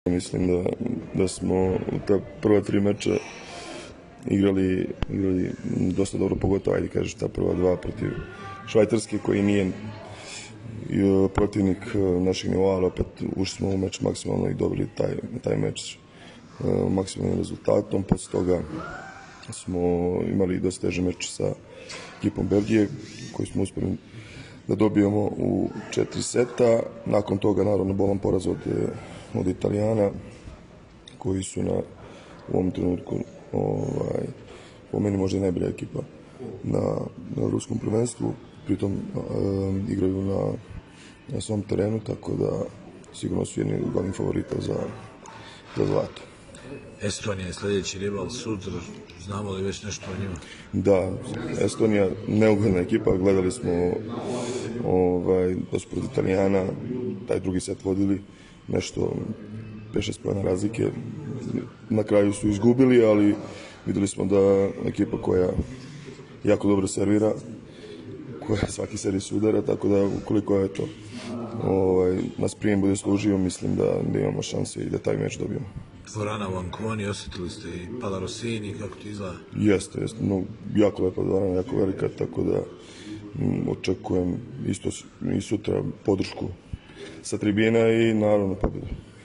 Mislim da smo u ta prva 3 meča igrali dosta dobro, pogotovo, ajde kažeš, ta prva 2 protiv Švajcarske, koji nije protivnik našeg nivoa, ali opet ušli smo u meč maksimalno i dobili taj meč maksimalnim rezultatom. Posle toga smo imali dosta težak meč sa ekipom Belgije, koji smo uspeli da dobijemo u 4 seta. Nakon toga, naravno, bolan poraz od Italijana, koji su u ovom trenutku po meni možda najbolja ekipa na ruskom prvenstvu. Pritom igraju na svom terenu, tako da sigurno su jedni od glavnih favorita za zlato. Estonija je sljedeći rival sutra, znamo li već nešto o njima? Da, Estonija neugodna ekipa, gledali smo da su protiv Italijana taj drugi set vodili, nešto 5-6 pojena razlike. Na kraju su izgubili, ali videli smo da ekipa koja jako dobro servira, koja svaki servis udara, tako da ukoliko je to nas prijem bude služio, mislim da imamo šanse i da taj meč dobijemo. Dvorana u Anconi, osjetili ste i Pala Rossini, kako to izgleda? Jeste, no, jako lepa dvorana, jako velika, tako da očekujem isto i sutra podršku sa tribina i naravno pobedu.